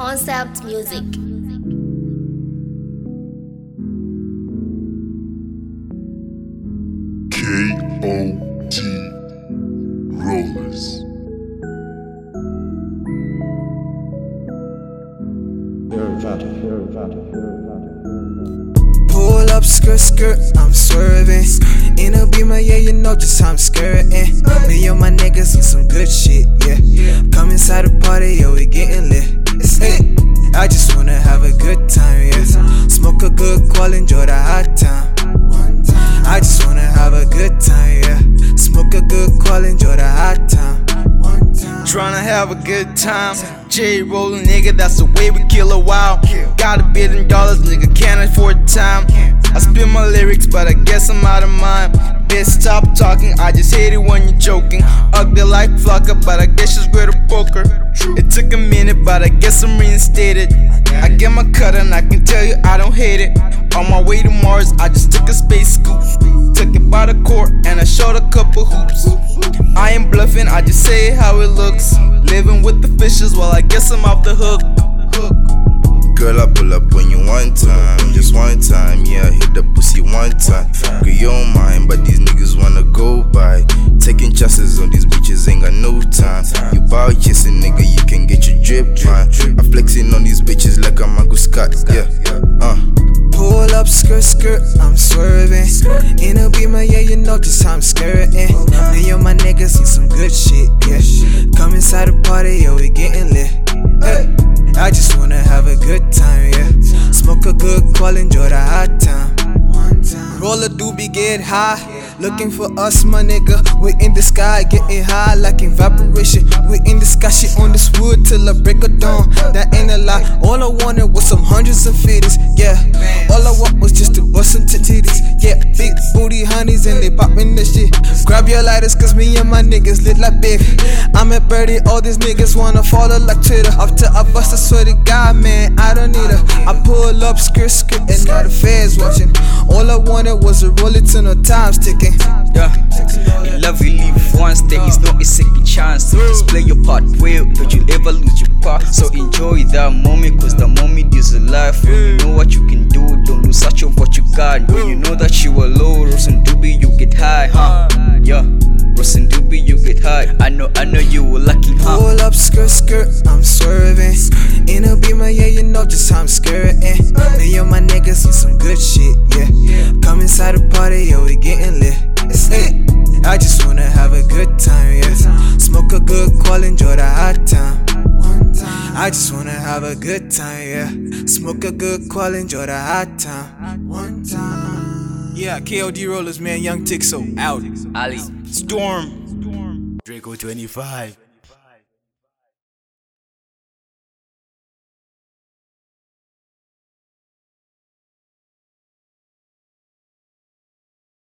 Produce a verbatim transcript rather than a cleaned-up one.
Concept Music. K O D Rollers. Pull up, skirt, skirt, I'm swerving. In a beamer, yeah, you know just how I'm skirting. Me and my niggas on some good shit, yeah. Come inside the party, yeah, we getting lit. Hey, I just wanna have a good time, yeah. Smoke a good qual, enjoy the hot time. I just wanna have a good time, yeah. Smoke a good qual, enjoy the hot time. Tryna have a good time. J rollin', nigga, that's the way we kill a while. Got a billion dollars, nigga, can't afford time. I spit my lyrics, but I guess I'm out of mind. Bitch, stop talking, I just hate it when you're joking. Ugly like Flocka, but I guess she's good at poker. It took a minute, but I guess I'm reinstated. I get my cut and I can tell you I don't hate it. On my way to Mars, I just took a space scoop. Took it by the court and I shot a couple hoops. I ain't bluffing, I just say it how it looks. Living with the fishes, well I guess I'm off the hook. Girl, I pull up on you one time, just one time, yeah, I hit the pussy one time. Girl, you don't mind, but these niggas wanna go by. Taking chances on these bitches ain't got no time. You bow chasing, nigga, you can get your drip fine. I'm flexing on these bitches like I'm Uncle Scott, yeah, uh. Pull up, skirt, skirt, I'm swerving. In a beamer, yeah, you know just how I'm skirting. Me and my niggas on some good shit, yeah. Come inside the party, yeah, we getting lit. Hey, I just wanna have a good time, yeah. Smoke a good qual, enjoy the hot time. Roll a doobie, get high. Looking for us, my nigga. We in the sky, getting high like evaporation. We in the sky, shit on this wood till I break of dawn. That ain't a lie. All I wanted was some hundreds of fifties, yeah. All I want was just to bust some titties, yeah. Big booty honeys and they poppin' this shit. Grab your lighters, cause me and my niggas lit like big. I'm at Birdie, all these niggas wanna follow like Twitter. After I bust, I swear to God, man, I don't need her. I pull up, skirt, skirt, and now the feds watching. All I wanted was a roll it till no time's ticking. Yeah, in love you live once, there is no a second chance. So just play your part well, don't you ever lose your part. So enjoy that moment, cause the moment is a life. When you know what you can do, don't lose touch of what you got. When you know that you are low, Ross and Doobie, you get high, huh? Yeah, Ross and Doobie, you get high. I know, I know you were lucky, huh? Pull up, skirt, skirt, I'm swerving. In a beamer, yeah, you know just how I'm skirting. Me and my niggas on some good shit, yeah. Come inside the party, yeah, we getting lit. Hey, I just wanna have a good time, yeah. Smoke a good qual, enjoy the hot time. I just wanna have a good time, yeah. Smoke a good qual, enjoy the hot time. One time. Yeah, K O D Rollers, man, Young Tixo, out. Ali Storm Draco twenty-five.